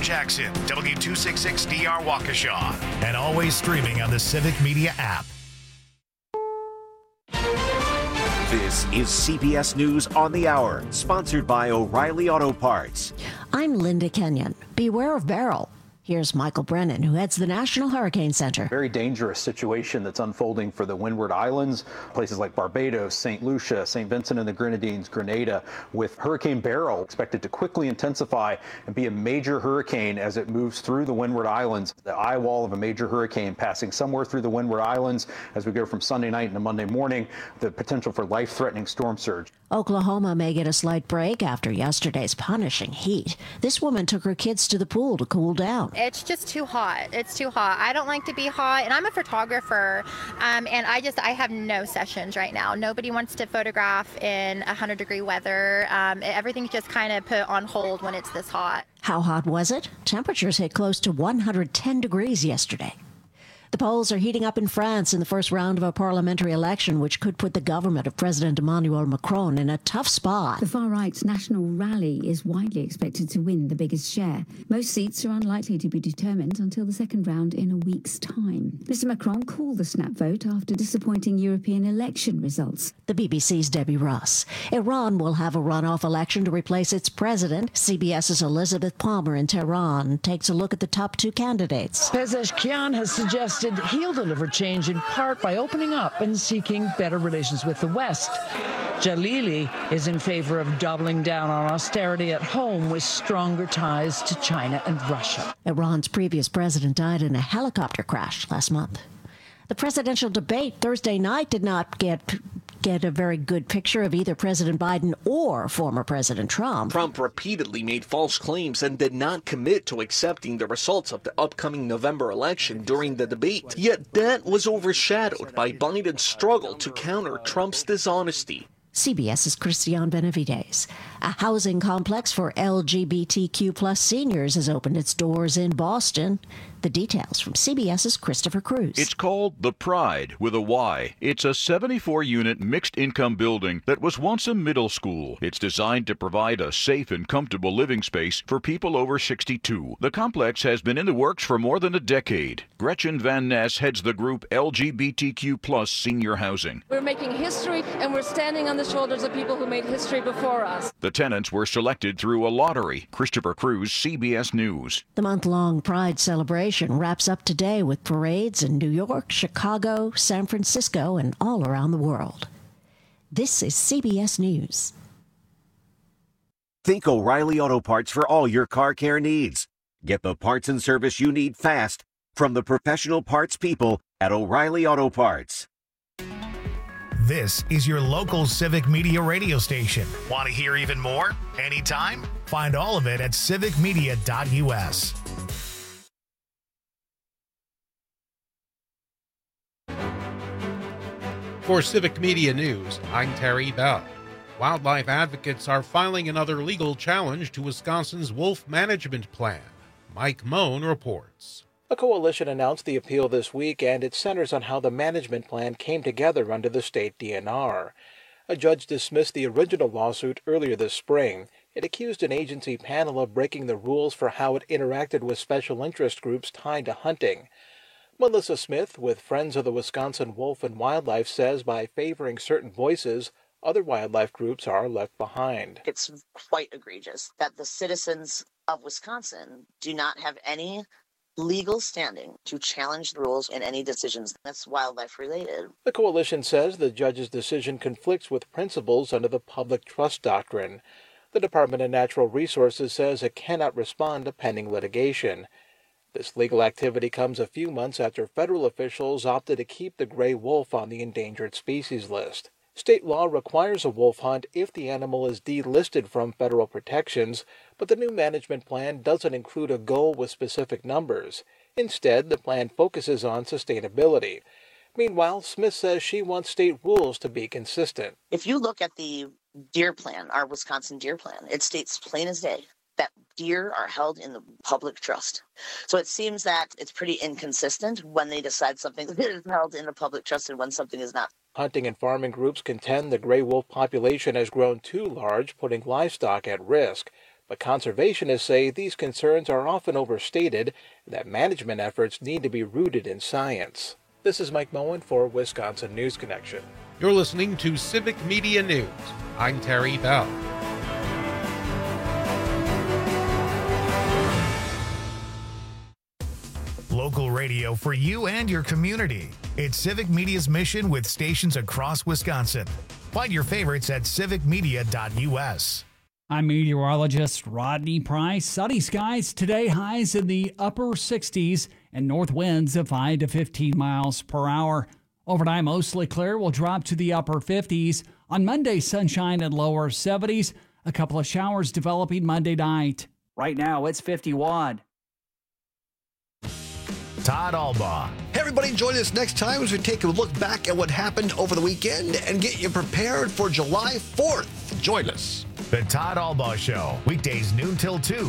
Jackson, W266DR Waukesha, and always streaming on the Civic Media app. This is CBS News on the Hour, sponsored by O'Reilly Auto Parts. I'm Linda Kenyon. Beware of Beryl. Here's Michael Brennan, who heads the National Hurricane Center. Very dangerous situation that's unfolding for the Windward Islands, places like Barbados, St. Lucia, St. Vincent and the Grenadines, Grenada, with Hurricane Beryl expected to quickly intensify and be a major hurricane as it moves through the Windward Islands. The eye wall of a major hurricane passing somewhere through the Windward Islands as we go from Sunday night into Monday morning, the potential for life-threatening storm surge. Oklahoma may get a slight break after yesterday's punishing heat. This woman took her kids to the pool to cool down. It's just too hot. It's too hot. I don't like to be hot, and I'm a photographer, and I have no sessions right now. Nobody wants to photograph in 100-degree weather. Everything's just kind of put on hold when it's this hot. How hot was it? Temperatures hit close to 110 degrees yesterday. The polls are heating up in France in the first round of a parliamentary election, which could put the government of President Emmanuel Macron in a tough spot. The far-right's National Rally is widely expected to win the biggest share. Most seats are unlikely to be determined until the second round in a week's time. Mr. Macron called the snap vote after disappointing European election results. The BBC's Debbie Ross. Iran will have a runoff election to replace its president. CBS's Elizabeth Palmer in Tehran takes a look at the top two candidates. Pezeshkian has suggested he'll deliver change in part by opening up and seeking better relations with the West. Jalili is in favor of doubling down on austerity at home with stronger ties to China and Russia. Iran's previous president died in a helicopter crash last month. The presidential debate Thursday night did not get a very good picture of either President Biden or former President Trump. Trump repeatedly made false claims and did not commit to accepting the results of the upcoming November election during the debate. Yet that was overshadowed by Biden's struggle to counter Trump's dishonesty. CBS's Christiane Benavides. A housing complex for LGBTQ plus seniors has opened its doors in Boston. The details from CBS's Christopher Cruz. It's called The Pride with a Y. It's a 74-unit mixed-income building that was once a middle school. It's designed to provide a safe and comfortable living space for people over 62. The complex has been in the works for more than a decade. Gretchen Van Ness heads the group LGBTQ plus Senior Housing. We're making history, and we're standing on the shoulders of people who made history before us. The tenants were selected through a lottery. Christopher Cruz, CBS News. The month-long Pride celebration wraps up today with parades in New York, Chicago, San Francisco, and all around the world. This is CBS News. Think O'Reilly Auto Parts for all your car care needs. Get the parts and service you need fast from the professional parts people at O'Reilly Auto Parts. This is your local Civic Media radio station. Want to hear even more? Anytime? Find all of it at civicmedia.us. For Civic Media News, I'm Terry Bell. Wildlife advocates are filing another legal challenge to Wisconsin's wolf management plan. Mike Moan reports. A coalition announced the appeal this week, and it centers on how the management plan came together under the state DNR. A judge dismissed the original lawsuit earlier this spring. It accused an agency panel of breaking the rules for how it interacted with special interest groups tied to hunting. Melissa Smith, with Friends of the Wisconsin Wolf and Wildlife, says by favoring certain voices, other wildlife groups are left behind. It's quite egregious that the citizens of Wisconsin do not have any legal standing to challenge the rules in any decisions that's wildlife related. The coalition says the judge's decision conflicts with principles under the public trust doctrine. The Department of Natural Resources says it cannot respond to pending litigation. This legal activity comes a few months after federal officials opted to keep the gray wolf on the endangered species list. State law requires a wolf hunt if the animal is delisted from federal protections, but the new management plan doesn't include a goal with specific numbers. Instead, the plan focuses on sustainability. Meanwhile, Smith says she wants state rules to be consistent. If you look at the deer plan, our Wisconsin deer plan, it states plain as day that deer are held in the public trust. So it seems that it's pretty inconsistent when they decide something is held in the public trust and when something is not. Hunting and farming groups contend the gray wolf population has grown too large, putting livestock at risk. But conservationists say these concerns are often overstated and that management efforts need to be rooted in science. This is Mike Moen for Wisconsin News Connection. You're listening to Civic Media News. I'm Terry Bell. Local radio for you and your community. It's Civic Media's mission with stations across Wisconsin. Find your favorites at civicmedia.us. I'm meteorologist Rodney Price. Sunny skies today, highs in the upper 60s and north winds of 5 to 15 miles per hour. Overnight, mostly clear, will drop to the upper 50s. On Monday, sunshine and lower 70s. A couple of showers developing Monday night. Right now, it's 51. Todd Albaugh. Hey, everybody, join us next time as we take a look back at what happened over the weekend and get you prepared for July 4th. Join us. The Todd Albaugh Show, weekdays noon till 2.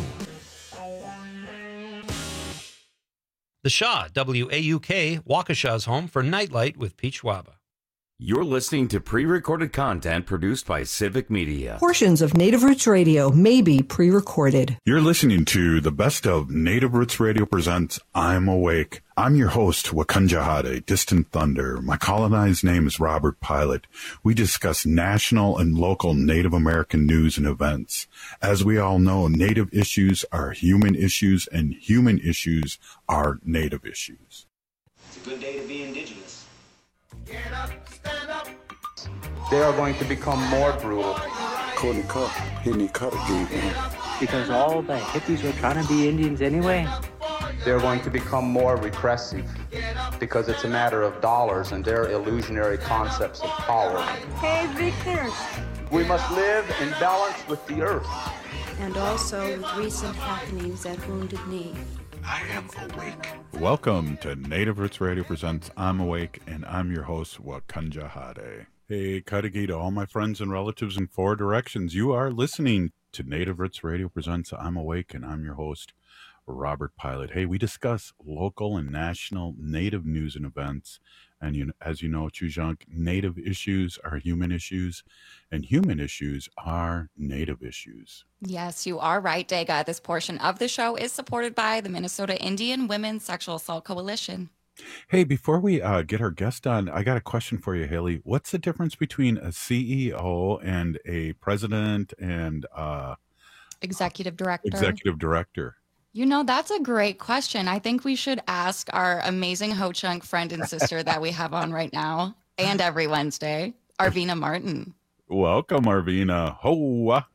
The Shaw, WAUK, Waukesha's home for Nightlight with Pete Schwaba. You're listening to pre-recorded content produced by Civic Media. Portions of Native Roots Radio may be pre-recorded. You're listening to the best of Native Roots Radio presents I'm Awake. I'm your host, Wakunjahade, Distant Thunder. My colonized name is Robert Pilot. We discuss national and local Native American news and events. As we all know, Native issues are human issues, and human issues are Native issues. It's a good day to be Indigenous. Get up, stand up. They are going to become more brutal. Because all the hippies were trying to be Indians anyway. They're going to become more repressive because it's a matter of dollars and their illusionary concepts of power. Hey, Victor. We must live in balance with the earth. And also with recent happenings at Wounded Knee. I am awake. Welcome to Native Roots Radio presents I'm Awake, and I'm your host, Wakunjahade. Hey, Kadagi to all my friends and relatives in 4 directions. You are listening to Native Roots Radio presents I'm Awake, and I'm your host, Robert Pilot. Hey, we discuss local and national Native news and events. And as you know, Chujunk, Native issues are human issues, and human issues are Native issues. Yes, you are right, Dega. This portion of the show is supported by the Minnesota Indian Women's Sexual Assault Coalition. Hey, before we get our guest on, I got a question for you, Haley. What's the difference between a CEO and a president and executive director? Executive director. You know, that's a great question. I think we should ask our amazing Ho-Chunk friend and sister that we have on right now and every Wednesday, Arvina Martin. Welcome, Arvina. Hoa.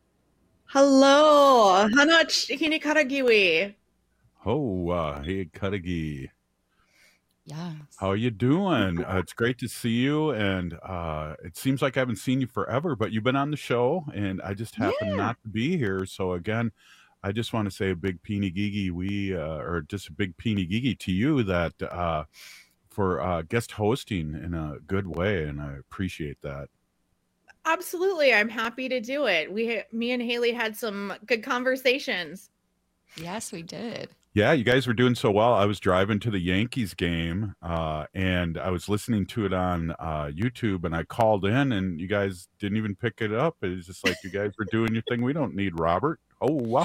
Hello. Hanach Hinikaragiwi. Hoa. Hey, Karagi. Yeah. How are you doing? It's great to see you. And it seems like I haven't seen you forever, but you've been on the show and I just happen not to be here. So again, I just want to say a big peeny gigi or just a big peeny gigi to you that for guest hosting in a good way. And I appreciate that. Absolutely. I'm happy to do it. Me and Haley had some good conversations. Yes, we did. Yeah, you guys were doing so well. I was driving to the Yankees game and I was listening to it on YouTube, and I called in and you guys didn't even pick it up. It was just like, you guys were doing your thing. We don't need Robert. Oh, wow.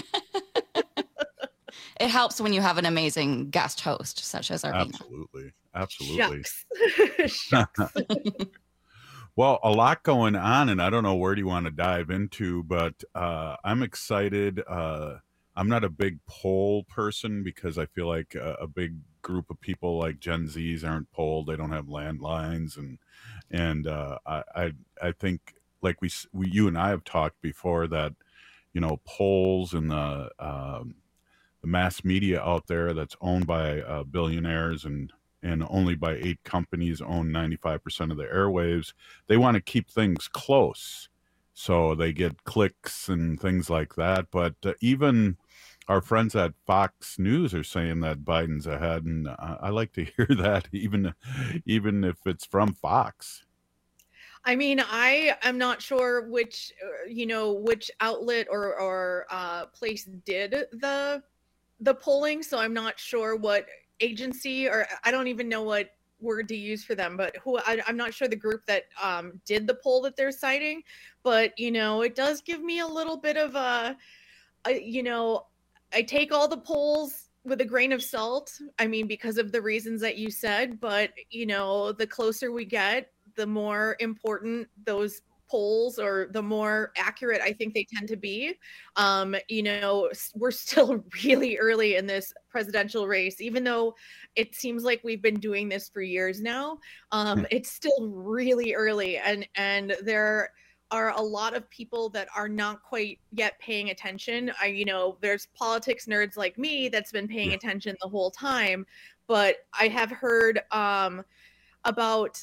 It helps when you have an amazing guest host such as Arvina. Absolutely. Shucks. Well, a lot going on, and I don't know where do you want to dive into, but I'm excited. I'm not a big poll person because I feel like a big group of people like Gen Zs aren't polled. They don't have landlines, and I think like you and I have talked before that, you know, polls and the mass media out there that's owned by billionaires and only by 8 companies own 95% of the airwaves. They want to keep things close, so they get clicks and things like that. But even our friends at Fox News are saying that Biden's ahead, and I like to hear that, even if it's from Fox. I mean, I am not sure which outlet or place did the polling, so I'm not sure what agency, or I don't even know what word to use for them, but I'm not sure the group that did the poll that they're citing, but it does give me a little bit of I take all the polls with a grain of salt. I mean, because of the reasons that you said, but the closer we get, the more important those polls, or the more accurate I think they tend to be. We're still really early in this presidential race, even though it seems like we've been doing this for years now. It's still really early, and there are a lot of people that are not quite yet paying attention. There's politics nerds like me that's been paying attention the whole time, but I have heard about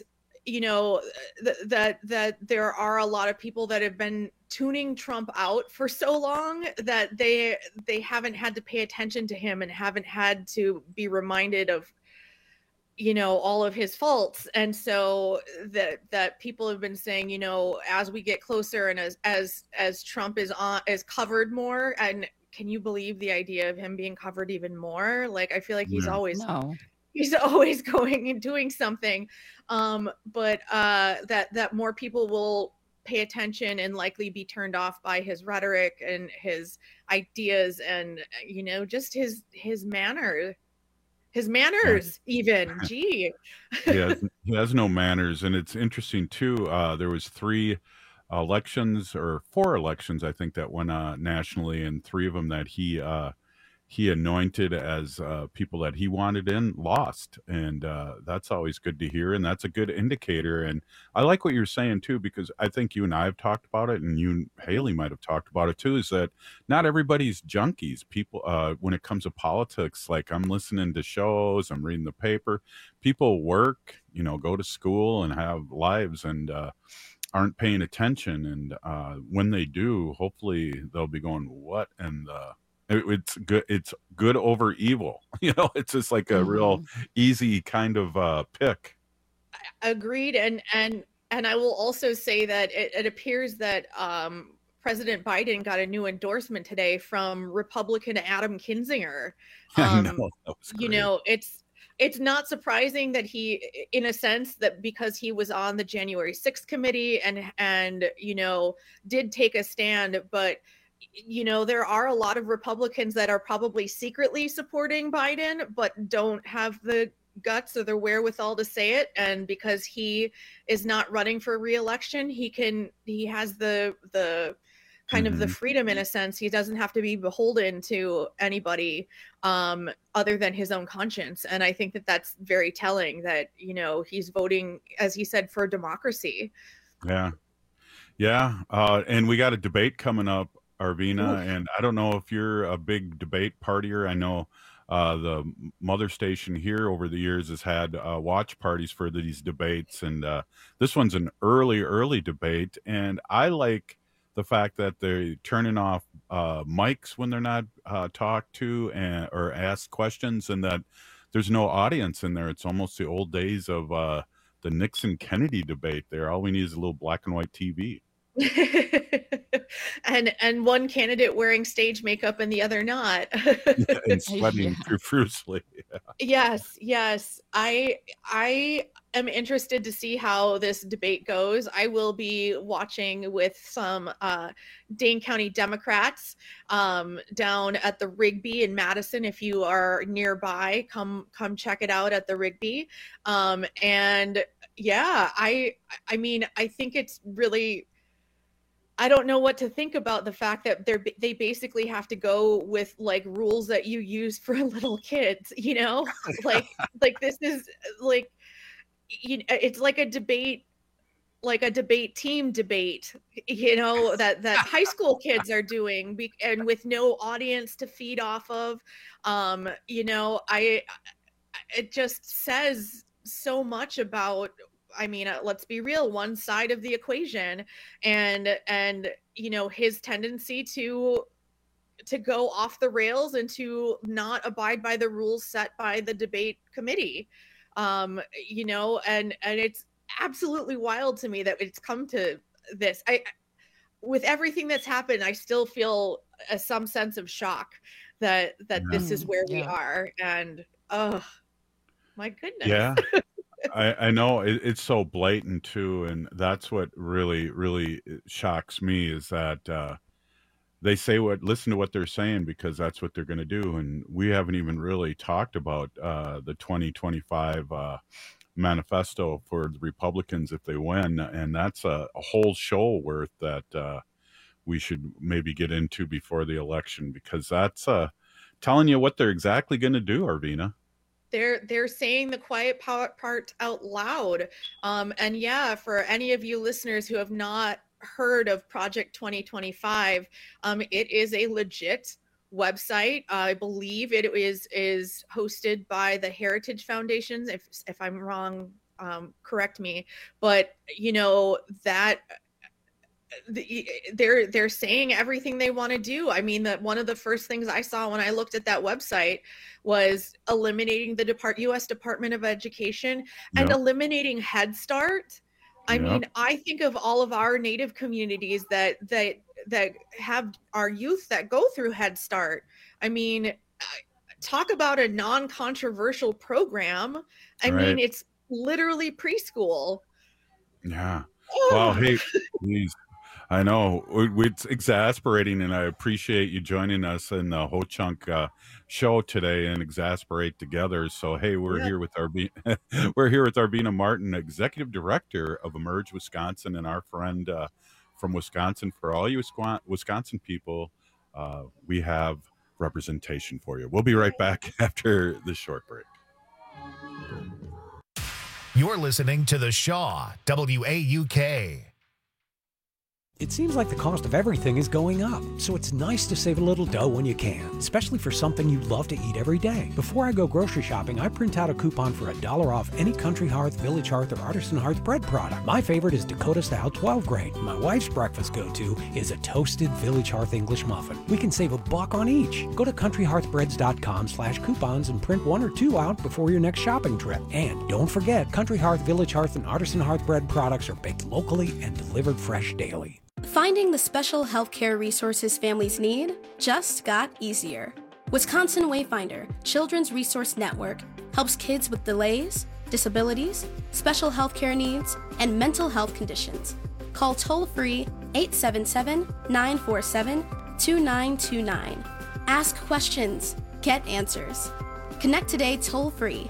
that there are a lot of people that have been tuning Trump out for so long that they haven't had to pay attention to him and haven't had to be reminded of all of his faults. And so that people have been saying, as we get closer and as Trump is covered more, and can you believe the idea of him being covered even more? Like, I feel like he's always going and doing something. But that more people will pay attention and likely be turned off by his rhetoric and his ideas and, just his manners even. Gee. He has no manners. And it's interesting too. There was 4 elections, I think, that went nationally, and 3 of them that he anointed as people that he wanted in lost. And that's always good to hear. And that's a good indicator. And I like what you're saying too, because I think you and I have talked about it, and you and Haley might have talked about it too, is that not everybody's junkies. People, when it comes to politics, like I'm listening to shows, I'm reading the paper, people work, go to school and have lives, and aren't paying attention. And when they do, hopefully they'll be going, what? And it's good over evil. It's just like a real easy kind of pick. Agreed. And I will also say that it appears that President Biden got a new endorsement today from Republican Adam Kinzinger. I know, that was great. It's not surprising that he, in a sense, that because he was on the January 6th committee and did take a stand, but there are a lot of Republicans that are probably secretly supporting Biden, but don't have the guts or the wherewithal to say it. And because he is not running for re-election, he has the kind of the freedom, in a sense. He doesn't have to be beholden to anybody other than his own conscience. And I think that that's very telling that, he's voting, as he said, for democracy. Yeah. And we got a debate coming up, Arvina, and I don't know if you're a big debate partier. I know the mother station here over the years has had watch parties for these debates, and this one's an early debate, and I like the fact that they're turning off mics when they're not talked to or asked questions, and that there's no audience in there. It's almost the old days of the Nixon-Kennedy debate there. All we need is a little black and white TV. and one candidate wearing stage makeup and the other not. And sweating profusely. Yes. I am interested to see how this debate goes. I will be watching with some Dane County Democrats down at the Rigby in Madison. If you are nearby, come check it out at the Rigby. And yeah, I mean, I think it's really, I don't know what to think about the fact that they basically have to go with like rules that you use for little kids, like this is like, it's like a debate team debate, that high school kids are doing, and with no audience to feed off of. It just says so much about, I mean, let's be real, one side of the equation, and his tendency to go off the rails and to not abide by the rules set by the debate committee. And it's absolutely wild to me that it's come to this. With everything that's happened, I still feel some sense of shock that this is where we are. And oh my goodness. Yeah. I know it's so blatant too, and that's what really shocks me, is that listen to what they're saying, because that's what they're going to do. And we haven't even really talked about the 2025 manifesto for the Republicans if they win. And that's a whole show worth that we should maybe get into before the election, because that's telling you what they're exactly going to do, Arvina. They're saying the quiet part out loud. And yeah, for any of you listeners who have not heard of Project 2025, it is a legit website. I believe it is hosted by the Heritage Foundations. If I'm wrong, correct me. But you know that they're saying everything they want to do. I mean, that one of the first things I saw when I looked at that website was eliminating the U.S. Department of Education and eliminating Head Start. I mean, I think of all of our Native communities that have our youth that go through Head Start. I mean, talk about a non-controversial program. I mean, it's literally preschool. Yeah. Wow. Hey, please. I know it's exasperating, and I appreciate you joining us in the Ho Chunk show today and exasperate together. So hey, we're here with Arvina Martin, Executive Director of Emerge Wisconsin, and our friend from Wisconsin. For all you Wisconsin people, we have representation for you. We'll be right back after this short break. You're listening to the Shaw WAUK. It seems like the cost of everything is going up, so it's nice to save a little dough when you can, especially for something you love to eat every day. Before I go grocery shopping, I print out a coupon for $1 off any Country Hearth, Village Hearth, or Artisan Hearth bread product. My favorite is Dakota Style 12 grain. My wife's breakfast go-to is a toasted Village Hearth English muffin. We can save $1 on each. Go to countryhearthbreads.com/coupons and print 1 or 2 out before your next shopping trip. And don't forget, Country Hearth, Village Hearth, and Artisan Hearth bread products are baked locally and delivered fresh daily. Finding the special healthcare resources families need just got easier. Wisconsin Wayfinder Children's Resource Network helps kids with delays, disabilities, special healthcare needs, and mental health conditions. Call toll-free 877-947-2929. Ask questions, get answers. Connect today toll-free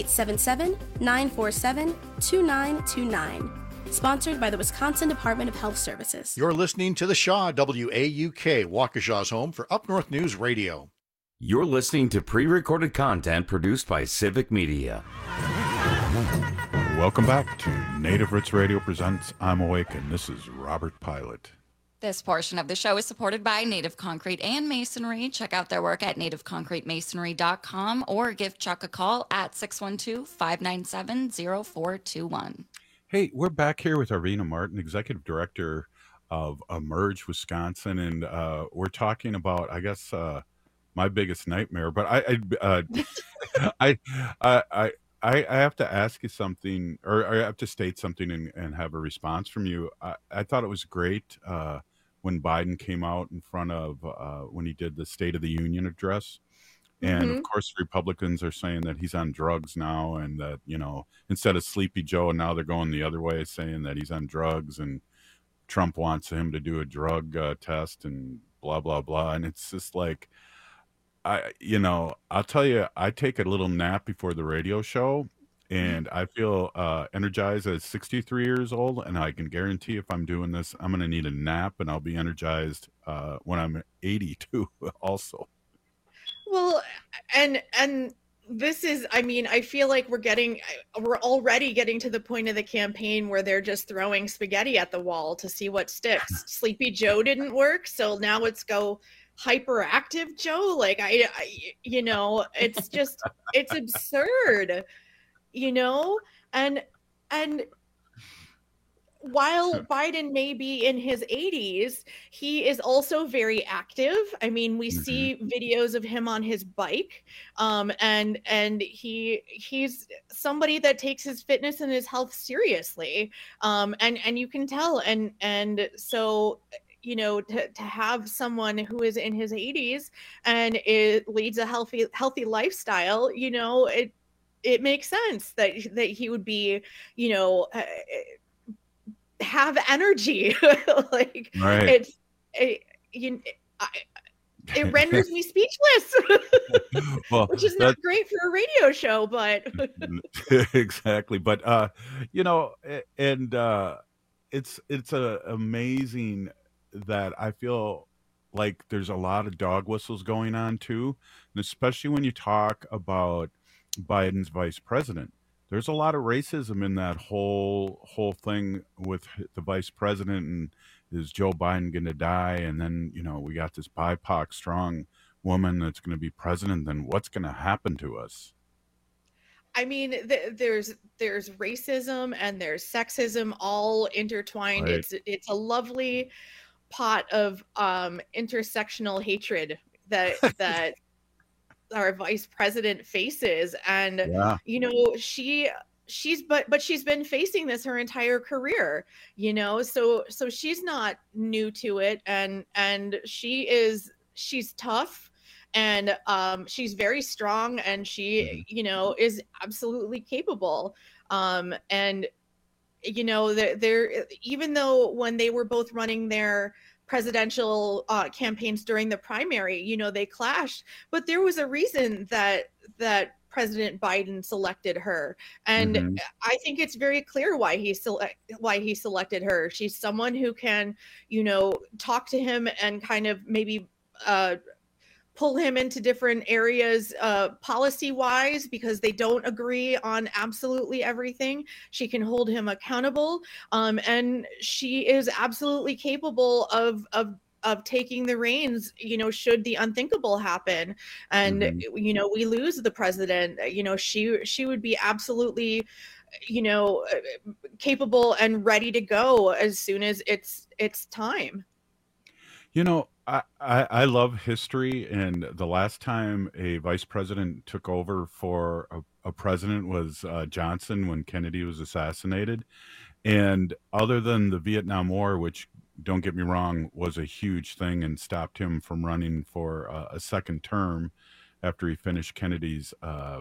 877-947-2929. Sponsored by the Wisconsin Department of Health Services. You're listening to the Shaw WAUK, Waukesha's home for Up North News Radio. You're listening to pre-recorded content produced by Civic Media. Welcome back to Native Roots Radio Presents I'm Awake, and this is Robert Pilot. This portion of the show is supported by Native Concrete and Masonry. Check out their work at nativeconcretemasonry.com or give Chuck a call at 612-597-0421. Hey, we're back here with Arvina Martin, Executive Director of Emerge Wisconsin, and we're talking about, I guess, my biggest nightmare. But I have to ask you something, or I have to state something and have a response from you. I thought it was great when Biden came out in front of when he did the State of the Union address. And of course, Republicans are saying that he's on drugs now, and that, you know, instead of Sleepy Joe, and now they're going the other way, saying that he's on drugs, and Trump wants him to do a drug test, and blah, blah, blah. And it's just like, I'll tell you, I take a little nap before the radio show, and I feel energized at 63 years old, and I can guarantee if I'm doing this, I'm going to need a nap, and I'll be energized when I'm 82 also. Well, and this is, I mean, I feel like we're already getting to the point of the campaign where they're just throwing spaghetti at the wall to see what sticks. Sleepy Joe didn't work, so now let's go hyperactive Joe. Like it's just, it's absurd, and while Biden may be in his 80s, he is also very active. I mean, we see videos of him on his bike, and he's somebody that takes his fitness and his health seriously, and you can tell. And so, to have someone who is in his 80s and it leads a healthy lifestyle, it makes sense that he would be, have energy. Like, right. it renders me speechless, Well, which is not great for a radio show, but exactly. But it's amazing that I feel like there's a lot of dog whistles going on too, and especially when you talk about Biden's vice president. There's a lot of racism in that whole thing with the vice president, and is Joe Biden going to die? And then we got this BIPOC strong woman that's going to be president. Then what's going to happen to us? I mean, there's racism and there's sexism all intertwined. Right. It's a lovely pot of intersectional hatred that our vice president faces, and Yeah. she's been facing this her entire career, so she's not new to it, and she's tough, and she's very strong, and she is absolutely capable, and they're even though when they were both running their presidential campaigns during the primary, they clashed, but there was a reason that President Biden selected her, and I think it's very clear why he selected her. She's someone who can, talk to him and kind of maybe pull him into different areas policy-wise, because they don't agree on absolutely everything. She can hold him accountable, and she is absolutely capable of taking the reins, should the unthinkable happen, and we lose the president. She would be absolutely capable and ready to go as soon as it's time. I love history, and the last time a vice president took over for a president was Johnson, when Kennedy was assassinated. And other than the Vietnam War, which, don't get me wrong, was a huge thing and stopped him from running for a second term after he finished Kennedy's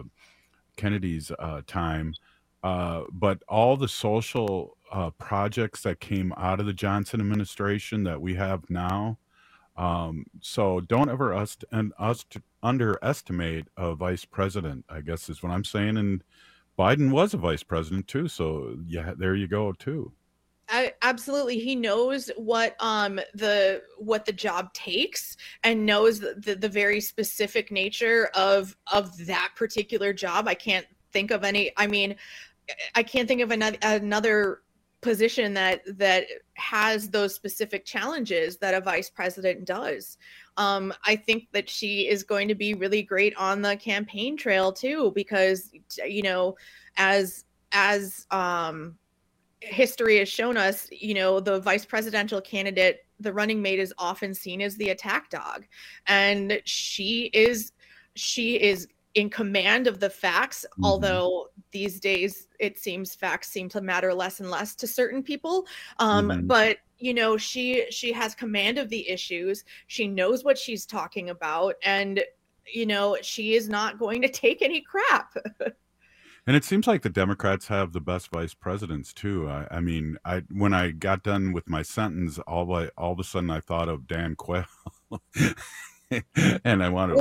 time. But all the social projects that came out of the Johnson administration that we have now. So don't ever underestimate a vice president, I guess is what I'm saying. And Biden was a vice president too. So yeah, there you go too. Absolutely. He knows what the job takes, and knows the very specific nature of that particular job. I can't think of another position that has those specific challenges that a vice president does. I think that she is going to be really great on the campaign trail too, because as history has shown us, the vice presidential candidate, the running mate, is often seen as the attack dog, and she is in command of the facts, although these days it seems facts seem to matter less and less to certain people. But she has command of the issues. She knows what she's talking about, and she is not going to take any crap. And it seems like the Democrats have the best vice presidents too. I mean, when I got done with my sentence, all of a sudden I thought of Dan Quayle, and I wanted.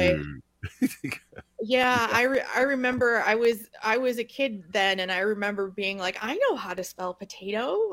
Yeah, I remember I was a kid then, and I remember being like, I know how to spell potato.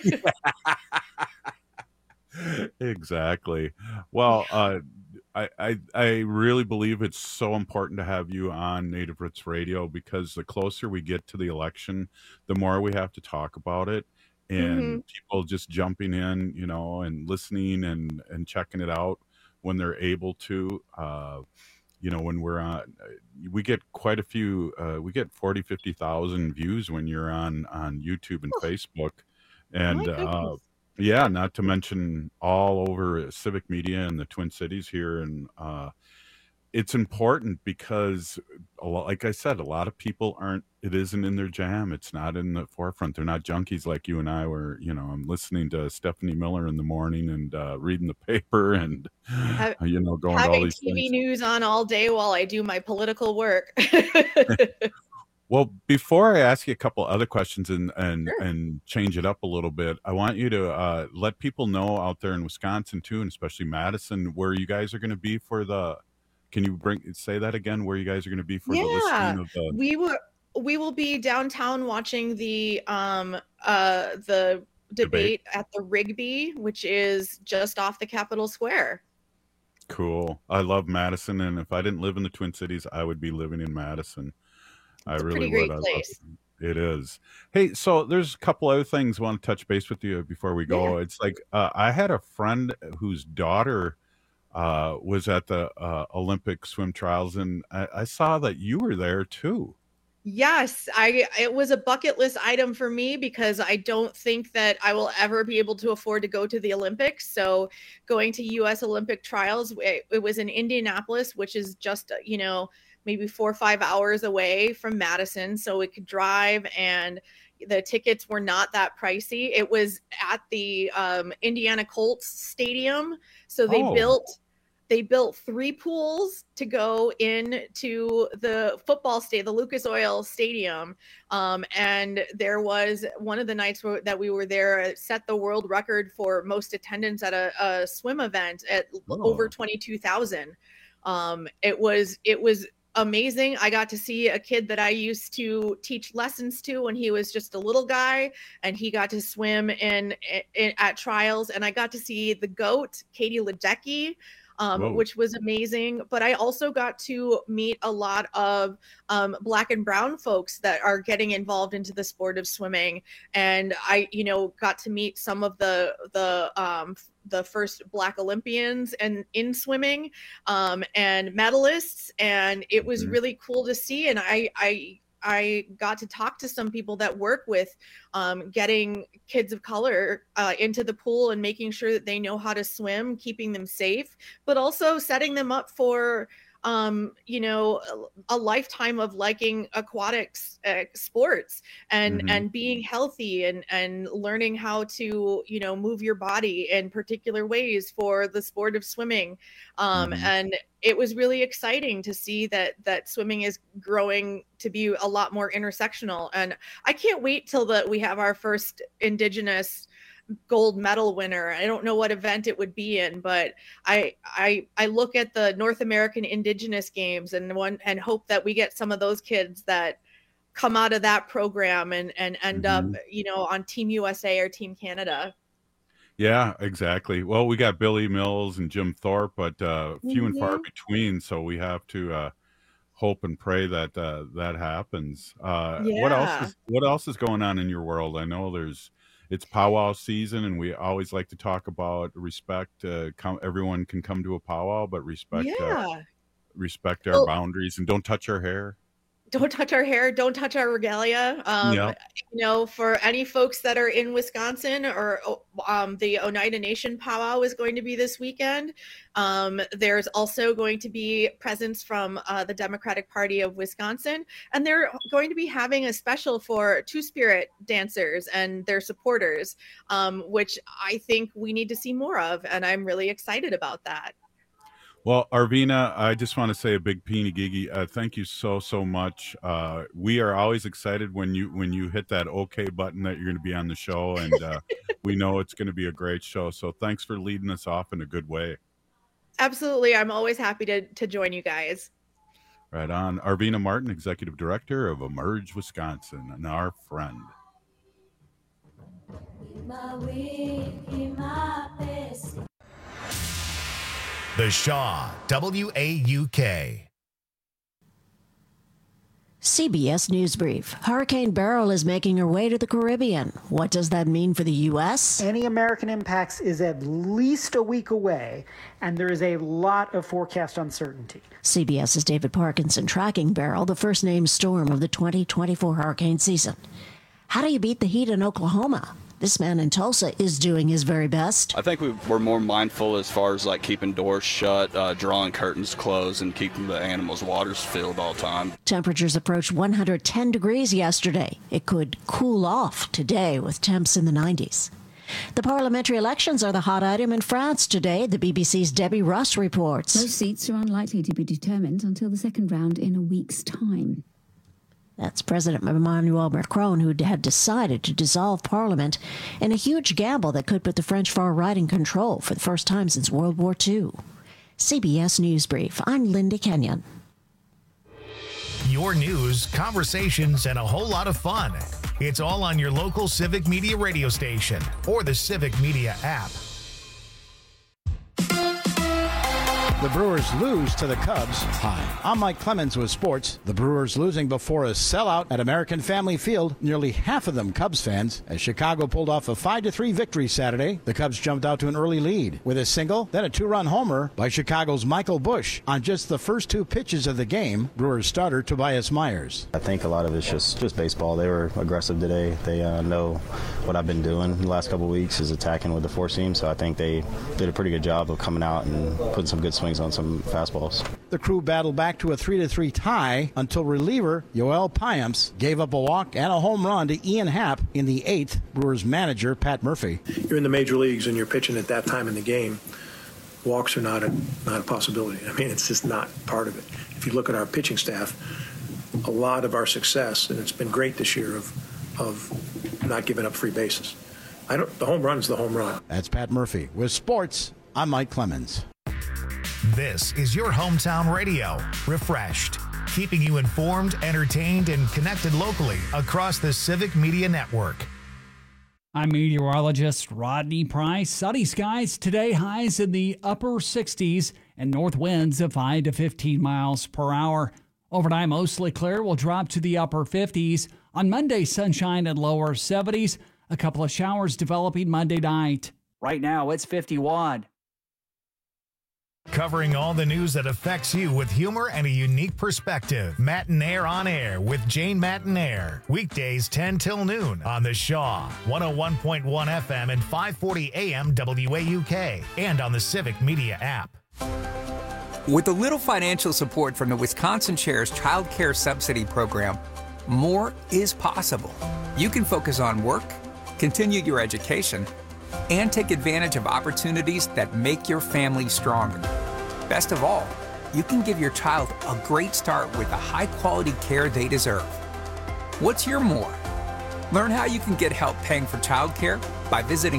Exactly. Well, I really believe it's so important to have you on Native Roots Radio, because the closer we get to the election, the more we have to talk about it, and people just jumping in, and listening and checking it out when they're able to. When we're on, we get quite a few, we get 50,000 views when you're on YouTube and Facebook. And yeah, not to mention all over Civic Media in the Twin Cities here. And it's important because, like I said, a lot of people it isn't in their jam. It's not in the forefront. They're not junkies like you and I, where, I'm listening to Stephanie Miller in the morning and reading the paper and, going to all having these TV things. news on all day while I do my political work. Well, before I ask you a couple other questions and change it up a little bit, I want you to let people know out there in Wisconsin too, and especially Madison, where you guys are going to be for the. Can you say that again? Where you guys are going to be for the listing of the? We will be downtown watching the debate at the Rigby, which is just off the Capitol Square. Cool. I love Madison, and if I didn't live in the Twin Cities, I would be living in Madison. I really would. I love it. It is. Hey, so there's a couple other things I want to touch base with you before we go. Yeah. It's like I had a friend whose daughter was at the Olympic swim trials, and I saw that you were there too. Yes, it was a bucket list item for me because I don't think that I will ever be able to afford to go to the Olympics. So going to U.S. Olympic trials, it was in Indianapolis, which is just, maybe 4 or 5 hours away from Madison. So we could drive, and the tickets were not that pricey. It was at the Indiana Colts Stadium. So they built 3 pools to go into the football stadium, the Lucas Oil Stadium. And there was one of the nights that we were there set the world record for most attendance at a swim event at over 22,000. It was amazing. I got to see a kid that I used to teach lessons to when he was just a little guy, and he got to swim at trials. And I got to see the GOAT, Katie Ledecky, which was amazing. But I also got to meet a lot of Black and brown folks that are getting involved into the sport of swimming. And I, got to meet some of the first Black Olympians and in swimming and medalists. And it was really cool to see. And I got to talk to some people that work with getting kids of color into the pool and making sure that they know how to swim, keeping them safe, but also setting them up for, a lifetime of liking aquatic sports and being healthy and learning how to, move your body in particular ways for the sport of swimming. And it was really exciting to see that swimming is growing to be a lot more intersectional. And I can't wait till we have our first Indigenous gold medal winner. I don't know what event it would be in, but I look at the North American Indigenous Games and hope that we get some of those kids that come out of that program and end up, on Team USA or Team Canada. Yeah, exactly. Well, we got Billy Mills and Jim Thorpe, but few and far between. So we have to hope and pray that that happens. What else is going on in your world? I know it's powwow season, and we always like to talk about respect. Everyone can come to a powwow, but respect our boundaries and don't touch our hair. Don't touch our hair. Don't touch our regalia. For any folks that are in Wisconsin, or the Oneida Nation powwow is going to be this weekend. There's also going to be presence from the Democratic Party of Wisconsin, and they're going to be having a special for Two-Spirit dancers and their supporters, which I think we need to see more of, and I'm really excited about that. Well, Arvina, I just want to say a big peeny gigi. Thank you so much. We are always excited when you hit that OK button that you're going to be on the show, and we know it's going to be a great show. So thanks for leading us off in a good way. Absolutely. I'm always happy to join you guys. Right on. Arvina Martin, Executive Director of Emerge Wisconsin, and our friend. The Shaw, WAUK. CBS News Brief. Hurricane Beryl is making her way to the Caribbean. What does that mean for the U.S.? Any American impacts is at least a week away, and there is a lot of forecast uncertainty. CBS's David Parkinson tracking Beryl, the first named storm of the 2024 hurricane season. How do you beat the heat in Oklahoma? This man in Tulsa is doing his very best. I think we're more mindful as far as like keeping doors shut, drawing curtains closed, and keeping the animals' waters filled all the time. Temperatures approached 110 degrees yesterday. It could cool off today with temps in the 90s. The parliamentary elections are the hot item in France today. The BBC's Debbie Russ reports. Most seats are unlikely to be determined until the second round in a week's time. That's President Emmanuel Macron, who had decided to dissolve Parliament in a huge gamble that could put the French far right in control for the first time since World War II. CBS News Brief. I'm Linda Kenyon. Your news, conversations, and a whole lot of fun. It's all on your local Civic Media radio station or the Civic Media app. The Brewers lose to the Cubs. Hi, I'm Mike Clemens with sports. The Brewers losing before a sellout at American Family Field. Nearly half of them Cubs fans. As Chicago pulled off a 5-3 victory Saturday, the Cubs jumped out to an early lead with a single, then a two-run homer by Chicago's Michael Busch on just the first two pitches of the game. Brewers starter Tobias Myers. I think a lot of it's just baseball. They were aggressive today. They know what I've been doing the last couple of weeks is attacking with the four seam. So I think they did a pretty good job of coming out and putting some good swings on some fastballs. The crew battled back to a 3-3 tie until reliever Yoel Payamps gave up a walk and a home run to Ian Happ in the 8th. Brewers manager Pat Murphy. You're in the major leagues and you're pitching at that time in the game. Walks are not a possibility. I mean, it's just not part of it. If you look at our pitching staff, a lot of our success, and it's been great this year, of not giving up free bases. The home run is the home run. That's Pat Murphy. With sports, I'm Mike Clemens. This is your hometown radio, refreshed, keeping you informed, entertained, and connected locally across the Civic Media Network. I'm meteorologist Rodney Price. Sunny skies today, highs in the upper 60s and north winds of 5 to 15 miles per hour. Overnight, mostly clear, will drop to the upper 50s. On Monday, sunshine and lower 70s. A couple of showers developing Monday night. Right now, it's 51. Covering all the news that affects you with humor and a unique perspective. Matinaire on Air with Jane Matinaire. Weekdays 10 till noon on the Shaw, 101.1 FM and 540 AM WAUK, and on the Civic Media app. With a little financial support from the Wisconsin Shares Child Care Subsidy Program, more is possible. You can focus on work, continue your education, and take advantage of opportunities that make your family stronger. Best of all, you can give your child a great start with the high-quality care they deserve. What's your more? Learn how you can get help paying for childcare by visiting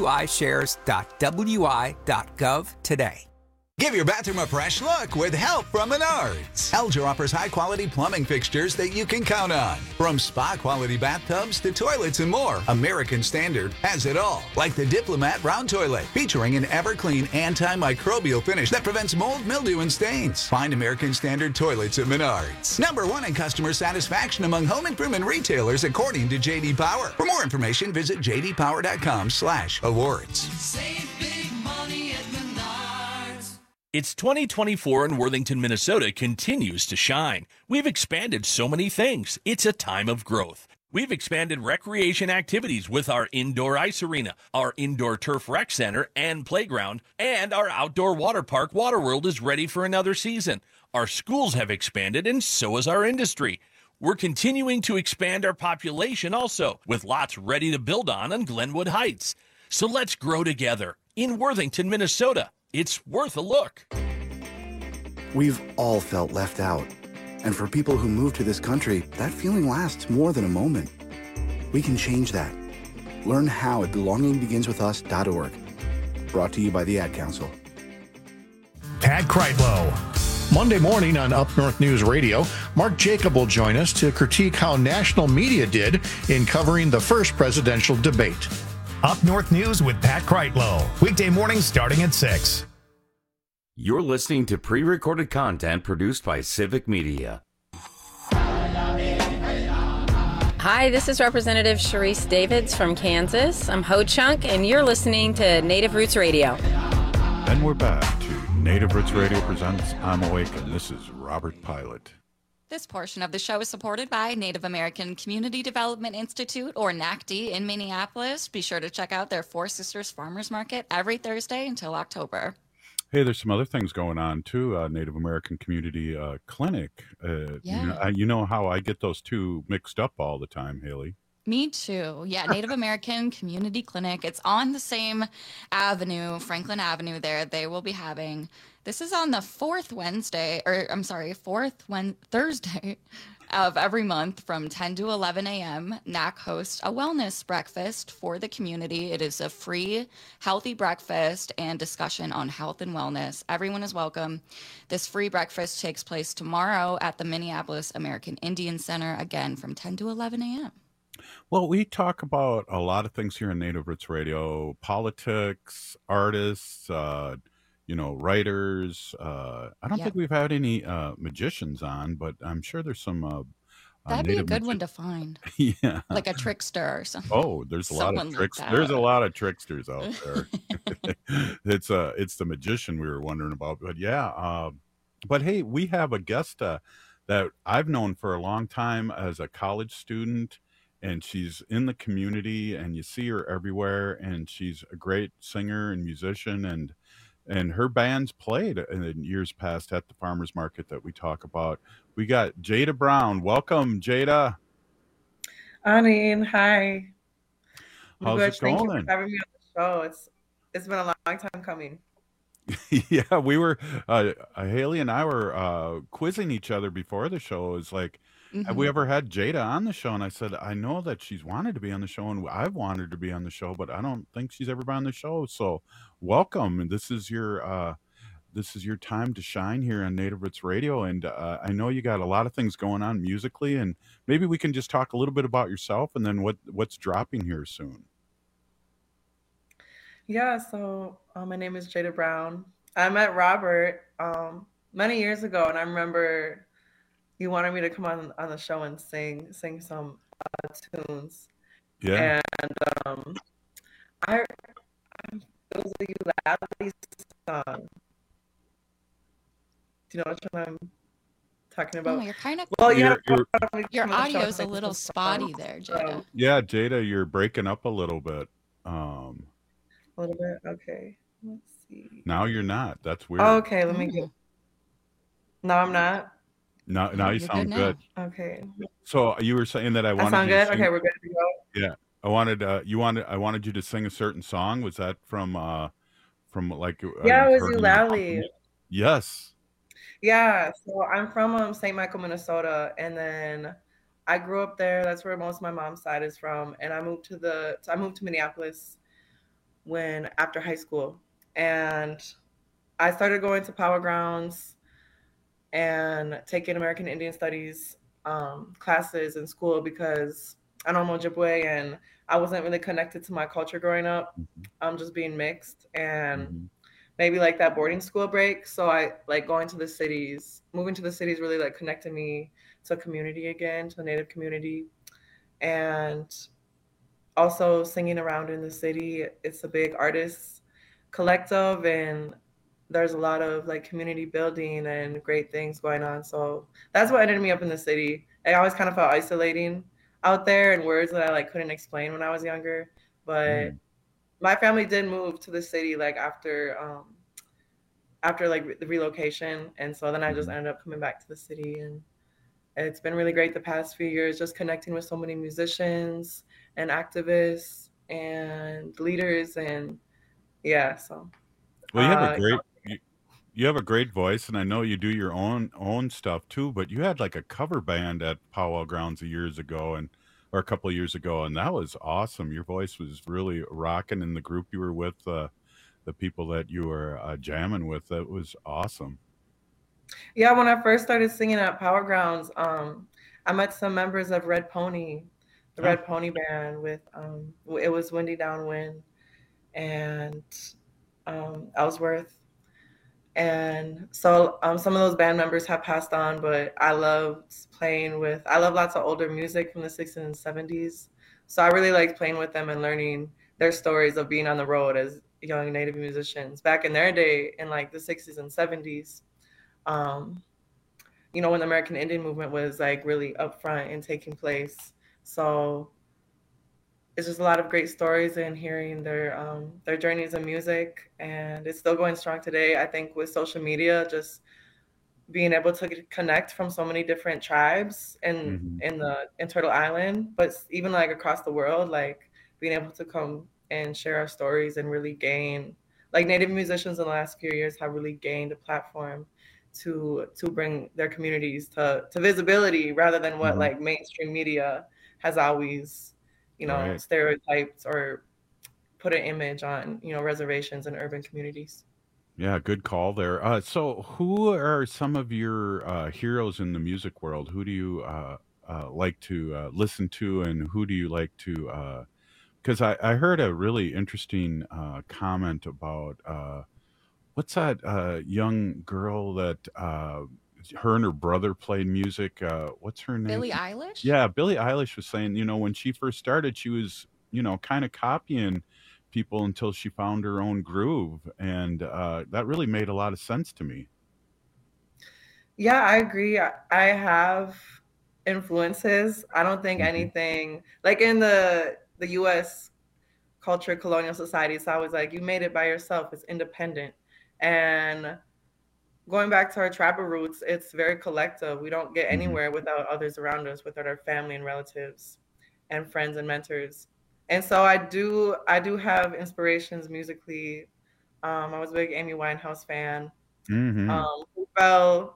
wishares.wi.gov today. Give your bathroom a fresh look with help from Menards. Elger offers high-quality plumbing fixtures that you can count on. From spa-quality bathtubs to toilets and more, American Standard has it all. Like the Diplomat Round Toilet, featuring an ever-clean antimicrobial finish that prevents mold, mildew, and stains. Find American Standard toilets at Menards. #1 in customer satisfaction among home improvement retailers, according to J.D. Power. For more information, visit jdpower.com/awards. Save big money at Menards. It's 2024 and Worthington, Minnesota continues to shine. We've expanded so many things. It's a time of growth. We've expanded recreation activities with our indoor ice arena, our indoor turf rec center and playground, and our outdoor water park, Waterworld, is ready for another season. Our schools have expanded, and so has our industry. We're continuing to expand our population also, with lots ready to build on Glenwood Heights. So let's grow together in Worthington, Minnesota. It's worth a look. We've all felt left out. And for people who move to this country, that feeling lasts more than a moment. We can change that. Learn how at belongingbeginswithus.org. Brought to you by the Ad Council. Pat Kreitlow. Monday morning on Up North News Radio, Mark Jacob will join us to critique how national media did in covering the first presidential debate. Up North News with Pat Kreitlow. Weekday mornings starting at 6. You're listening to pre-recorded content produced by Civic Media. Hi, this is Representative Sharice Davids from Kansas. I'm Ho Chunk, and you're listening to Native Roots Radio. And we're back to Native Roots Radio presents I'm Awake, and this is Robert Pilot. This portion of the show is supported by Native American Community Development Institute, or NACD, in Minneapolis. Be sure to check out their Four Sisters Farmers Market every Thursday until October. Hey, there's some other things going on, too. Native American Community Clinic. Yeah. You know how I get those two mixed up all the time, Haley. Me too. Yeah, Native American Community Clinic. It's on the same avenue, Franklin Avenue there. They will be having, this is on the fourth Thursday of every month from 10 to 11 a.m. NAC hosts a wellness breakfast for the community. It is a free, healthy breakfast and discussion on health and wellness. Everyone is welcome. This free breakfast takes place tomorrow at the Minneapolis American Indian Center, again from 10 to 11 a.m. Well, we talk about a lot of things here in Native Roots Radio: politics, artists, writers. I don't Yep. think we've had any magicians on, but I'm sure there's some That'd be a native good one to find, Yeah. like a trickster or something. Oh, there's a lot Someone of like tricks. that. There's a lot of tricksters out there. It's the magician we were wondering about, but yeah. But hey, we have a guest that I've known for a long time as a college student, and she's in the community, and you see her everywhere, and she's a great singer and musician, and her band's played in years past at the farmers market that we talk about. We got Jada Brown. Welcome, Jada. Anine, hi. I'm How's good. it Thank you going? for having me on the show. It's been a long time coming. Yeah, we were Haley and I were quizzing each other before the show. It's like, have we Mhm. ever had Jada on the show? And I said, I know that she's wanted to be on the show, and I've wanted her to be on the show, but I don't think she's ever been on the show. So welcome. And this is your time to shine here on Native Roots Radio. And I know you got a lot of things going on musically, and maybe we can just talk a little bit about yourself and then what's dropping here soon. Yeah, so my name is Jada Brown. I met Robert many years ago, and I remember you wanted me to come on the show and sing some tunes. Yeah. And I it was a Uvalde song. Do you know which one I'm talking Oh, about? you're kind of, Well, you You're- have you're- your audio's a little spotty there, so Jada. Yeah, Jada, you're breaking up a little bit. a little bit. Okay, let's see. Now you're not. That's weird. Okay, let me get. No, I'm not. Now you You're sound good. Okay. So you were saying that I I wanted sound you to good. sing. Okay, we're good to go. Yeah, I wanted you to sing a certain song. Was that from like Yeah, it you've was heard in your Eulalie. company? Yes. Yeah, so I'm from St. Michael, Minnesota, and then I grew up there. That's where most of my mom's side is from, and I moved to Minneapolis after high school, and I started going to Power Grounds and taking American Indian Studies classes in school because I'm Ojibwe and I wasn't really connected to my culture growing up. Just being mixed and maybe like that boarding school break. So I like moving to the cities really like connected me to a community again, to a Native community. And also singing around in the city. It's a big artists collective and there's a lot of like community building and great things going on. So that's what ended me up in the city. I always kind of felt isolating out there in words that I like couldn't explain when I was younger. But my family did move to the city like after like the relocation. And so then I just ended up coming back to the city, and it's been really great the past few years, just connecting with so many musicians and activists and leaders. And yeah, so. Well, you have a great voice, and I know you do your own stuff too. But you had like a cover band at Powwow Grounds or a couple of years ago, and that was awesome. Your voice was really rocking in the group you were with, the people that you were jamming with. That was awesome. Yeah, when I first started singing at Power Grounds, I met some members of Red Pony, the Red Pony band with it was Windy Downwind and Ellsworth. And so some of those band members have passed on, but I love lots of older music from the 60s and 70s. So I really liked playing with them and learning their stories of being on the road as young Native musicians back in their day in like the 60s and 70s. When the American Indian movement was like really upfront and taking place. So it's just a lot of great stories and hearing their journeys in music, and it's still going strong today. I think with social media, just being able to connect from so many different tribes in Turtle Island, but even like across the world, like being able to come and share our stories and really gain, like Native musicians in the last few years have really gained a platform to bring their communities to visibility rather than what like mainstream media has always, stereotyped or put an image on, reservations and urban communities. Yeah, good call there. So who are some of your heroes in the music world? Who do you like to listen to, and who do you like to because I heard a really interesting comment about what's that young girl that her and her brother played music? What's her name? Billie Eilish? Yeah, Billie Eilish was saying, when she first started, she was, kind of copying people until she found her own groove. And that really made a lot of sense to me. Yeah, I agree. I have influences. I don't think anything, like in the U.S. culture, colonial society, it's always like, you made it by yourself. It's independent. And going back to our tribal roots, it's very collective. We don't get anywhere without others around us, without our family and relatives and friends and mentors. And so I do have inspirations musically. I was a big Amy Winehouse fan, who fell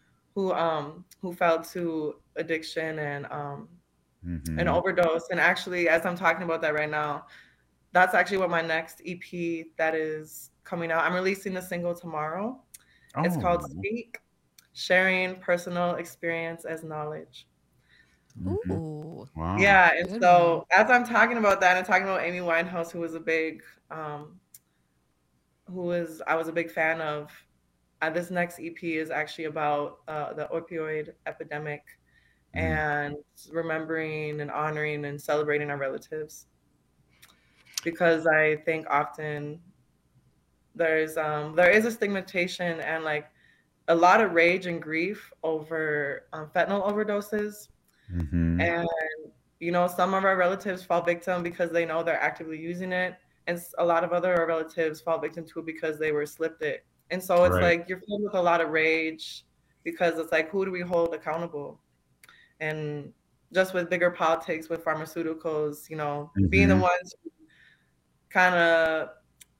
to addiction and overdose. And actually, as I'm talking about that right now, that's actually what my next EP that is coming out. I'm releasing the single tomorrow. It's called Speak, Sharing Personal Experience as Knowledge. Ooh. Wow. Yeah, and so as I'm talking about that, I'm talking about Amy Winehouse, who was a big, I was a big fan of. This next EP is actually about the opioid epidemic and remembering and honoring and celebrating our relatives. Because I think often there is a stigmatization and like a lot of rage and grief over fentanyl overdoses. And, some of our relatives fall victim because they know they're actively using it. And a lot of other relatives fall victim to it because they were slipped it. And so it's like you're filled with a lot of rage because it's like, who do we hold accountable? And just with bigger politics, with pharmaceuticals, being the ones who kind of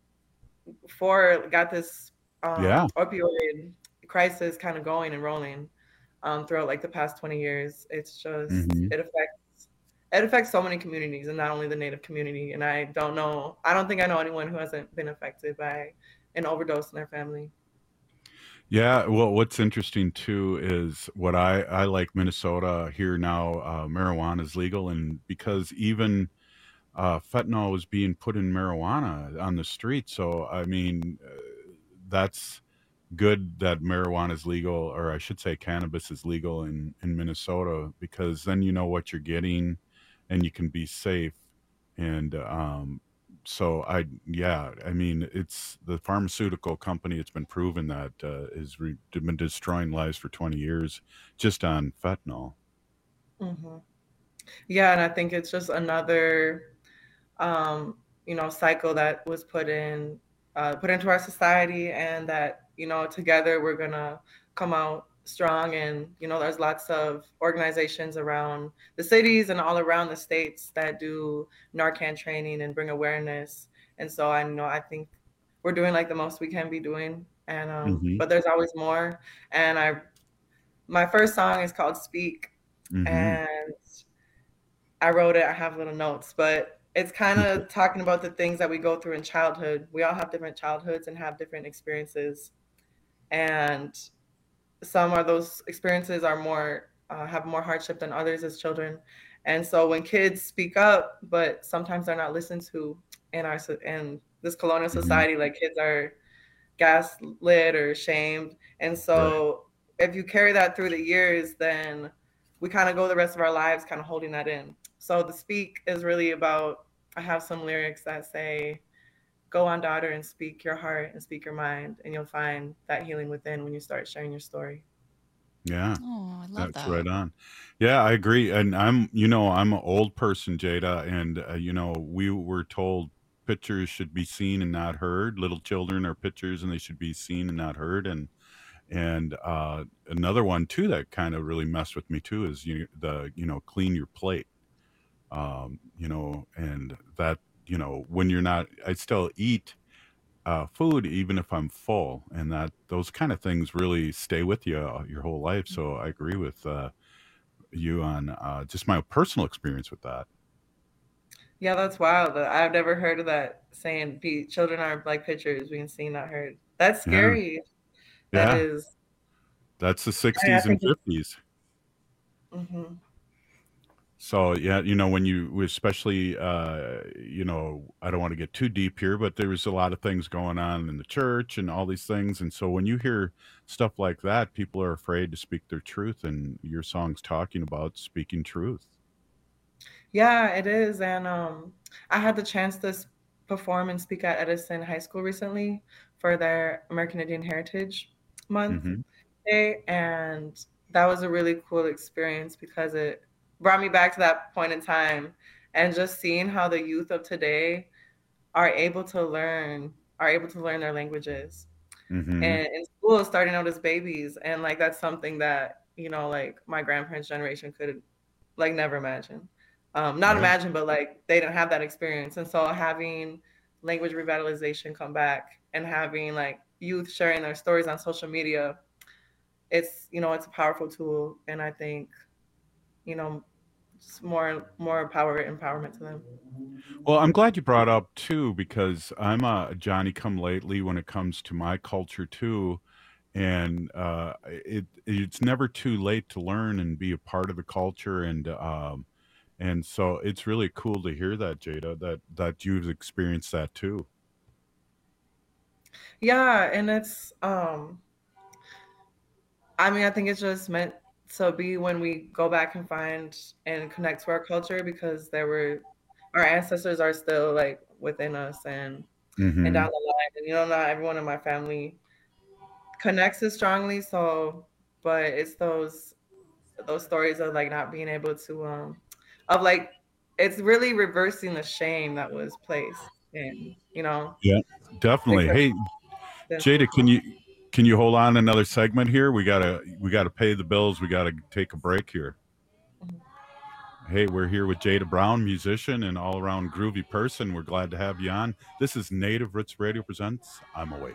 got this opioid crisis kind of going and rolling throughout like the past 20 years. It's just it affects so many communities, and not only the Native community. And I don't think I know anyone who hasn't been affected by an overdose in their family. Yeah, well, what's interesting too is what I like Minnesota here now. Marijuana is legal, and because even fentanyl is being put in marijuana on the street. So, I mean, that's good that marijuana is legal, or I should say cannabis is legal in Minnesota, because then you know what you're getting and you can be safe. And so I mean, it's the pharmaceutical company. It's been proven that has been destroying lives for 20 years just on fentanyl. Yeah, and I think it's just another cycle that was put into our society, and that together we're gonna come out strong. And there's lots of organizations around the cities and all around the states that do Narcan training and bring awareness. And so I think we're doing like the most we can be doing, and but there's always more. And my first song is called Speak, and I wrote it. I have little notes, but it's kind of talking about the things that we go through in childhood. We all have different childhoods and have different experiences, and some of those experiences are more have more hardship than others as children. And so when kids speak up, but sometimes they're not listened to in this colonial society, like kids are gaslit or shamed. And so if you carry that through the years, then we kind of go the rest of our lives kind of holding that in. So the Speak is really about, I have some lyrics that say, go on, daughter, and speak your heart and speak your mind, and you'll find that healing within when you start sharing your story. Yeah. Oh, I love That's that. right on. Yeah, I agree. And I'm an old person, Jada, and we were told pictures should be seen and not heard. Little children are pictures and they should be seen and not heard. And And another one too that kind of really messed with me too is clean your plate. And that, when you're not, I still eat food even if I'm full, and that those kind of things really stay with you your whole life. So I agree with you on just my personal experience with that. Yeah, that's wild. I've never heard of that saying, children aren't like pictures, being seen, not heard. That's scary. Yeah. That is. That's the 60s and 50s. Mm-hmm. So, yeah, when you, especially, I don't want to get too deep here, but there was a lot of things going on in the church and all these things. And so when you hear stuff like that, people are afraid to speak their truth, and your song's talking about speaking truth. Yeah, it is. And I had the chance to perform and speak at Edison High School recently for their American Indian Heritage Month Day. And that was a really cool experience because it brought me back to that point in time, and just seeing how the youth of today are able to learn their languages. And in school, starting out as babies. And like, that's something that, like my grandparents' generation could like never imagine. Not imagine, but like they didn't have that experience. And so having language revitalization come back and having like youth sharing their stories on social media, it's a powerful tool. And I think, just more empowerment to them. Well, I'm glad you brought up too, because I'm a Johnny come lately when it comes to my culture too. And it's never too late to learn and be a part of the culture. And so it's really cool to hear that, Jada, that you've experienced that too. Yeah. And it's, I think it's just meant to be when we go back and find and connect to our culture, because our ancestors are still like within us and down the line. And, not everyone in my family connects as strongly. So, but it's those stories of like not being able to, of like, it's really reversing the shame that was placed in, Yeah, definitely. Hey, Jada, can you hold on another segment here? We gotta pay the bills. We gotta take a break here. Hey, we're here with Jada Brown, musician and all around groovy person. We're glad to have you on. This is Native Roots Radio presents I'm Awake.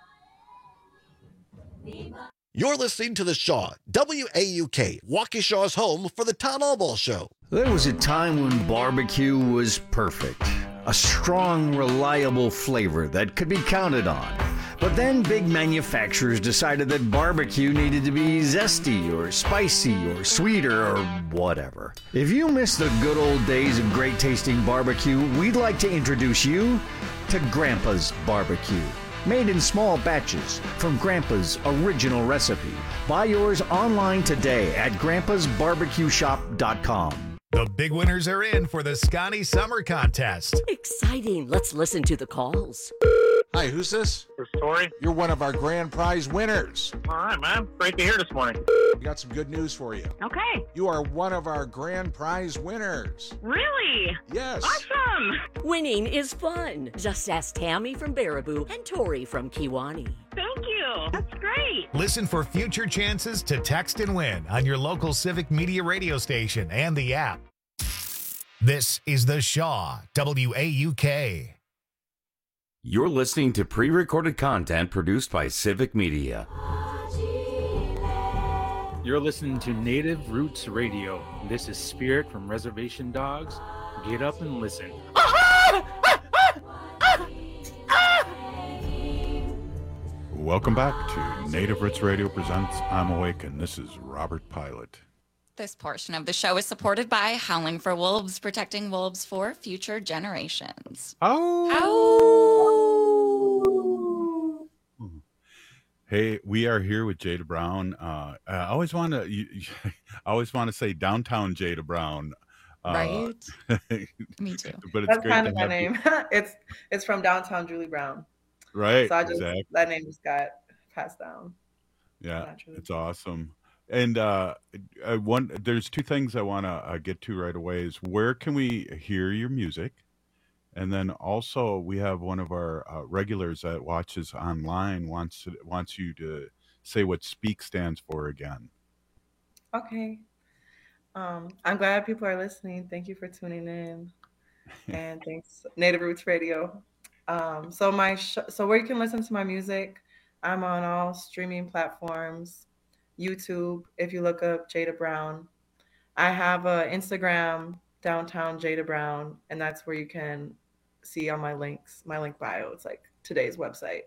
You're listening to The Shaw, WAUK, Waukesha's home for the Tom Albaugh Show. There was a time when barbecue was perfect. A strong, reliable flavor that could be counted on. But then big manufacturers decided that barbecue needed to be zesty or spicy or sweeter or whatever. If you miss the good old days of great tasting barbecue, we'd like to introduce you to Grandpa's Barbecue. Made in small batches from Grandpa's original recipe. Buy yours online today at grandpasbarbecueshop.com. The big winners are in for the Scotty Summer Contest. Exciting. Let's listen to the calls. Hi, who's this? This is Tori. You're one of our grand prize winners. All right, man. Great to hear this morning. We got some good news for you. Okay. You are one of our grand prize winners. Really? Yes. Awesome. Winning is fun. Just ask Tammy from Baraboo and Tori from Kiwani. Thank you. That's great. Listen for future chances to text and win on your local Civic Media radio station and the app. This is The Shaw, WAUK. You're listening to pre-recorded content produced by Civic Media. You're listening to Native Roots Radio. This is Spirit from Reservation Dogs. Get up and listen. Welcome back to Native Roots Radio presents I'm Awake, and this is Robert Pilot. This portion of the show is supported by Howling for Wolves, protecting wolves for future generations. Hey, we are here with Jada Brown. I always want to say downtown Jada Brown. Right. Me too. But it's That's great kind to of my have name. It's from downtown Julie Brown. Right. So Exactly. that name just got passed down. Yeah, naturally. it's awesome. And there's two things I want to get to right away. Is where can we hear your music? And then also we have one of our regulars that watches online wants you to say what SPEAK stands for again. Okay. I'm glad people are listening. Thank you for tuning in, and thanks Native Roots Radio. So where you can listen to my music, I'm on all streaming platforms, YouTube. If you look up Jada Brown, I have a Instagram, Downtown Jada Brown, and that's where you can see all my links, my link bio. It's like today's website.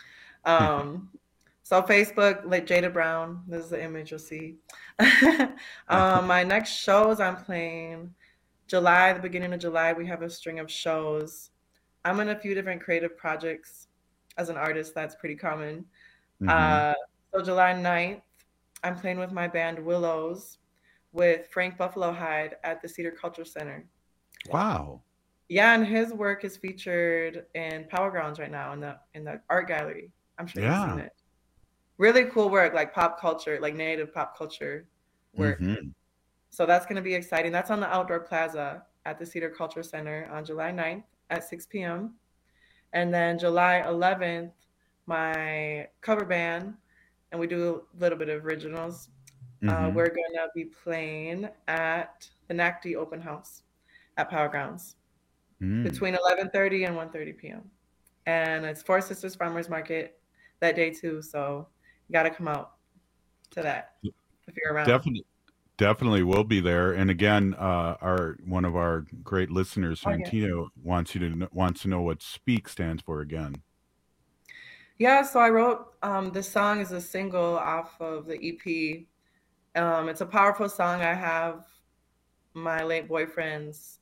So Facebook, like Jada Brown. This is the image you'll see. My next shows I'm playing July, the beginning of July, we have a string of shows. I'm in a few different creative projects as an artist. That's pretty common. So July 9th, I'm playing with my band Willows with Frank Buffalo Hide at the Cedar Culture Center. Wow. Yeah, and his work is featured in Power Grounds right now in the art gallery. I'm sure you've seen it. Really cool work, like pop culture, like Native pop culture work. So that's going to be exciting. That's on the Outdoor Plaza at the Cedar Culture Center on July 9th at 6 p.m. And then July 11th, my cover band, and we do a little bit of originals. We're going to be playing at the NACD Open House at Power Grounds between 11:30 and 1:30 p.m. And it's Four Sisters Farmers Market that day too. So you got to come out to that if you're around. Definitely will be there. And again, one of our great listeners, Santino, wants to know what SPEAK stands for again. Yeah, so I wrote this song is a single off of the EP. It's a powerful song. I have my late boyfriend's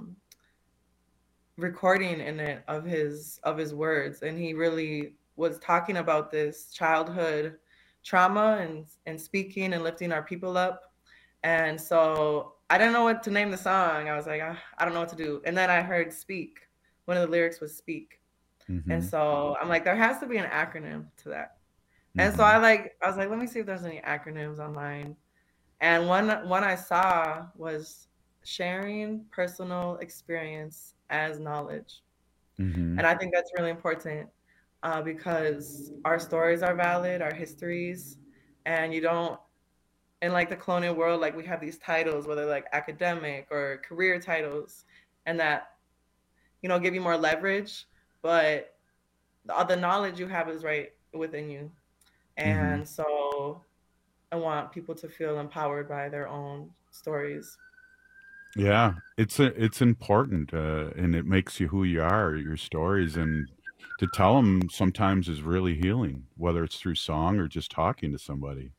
recording in it of his words, and he really was talking about this childhood trauma and speaking and lifting our people up. And so I didn't know what to name the song. I was like, I don't know what to do. And then I heard SPEAK. One of the lyrics was SPEAK. And so I'm like, there has to be an acronym to that. And so I was like, let me see if there's any acronyms online. And one I saw was sharing personal experience as knowledge. And I think that's really important because our stories are valid, our histories, and you don't, in like the colonial world, like we have these titles, whether like academic or career titles, and that, give you more leverage, but the knowledge you have is right within you. And so I want people to feel empowered by their own stories. Yeah, it's important, and it makes you who you are, your stories, and to tell them sometimes is really healing, whether it's through song or just talking to somebody.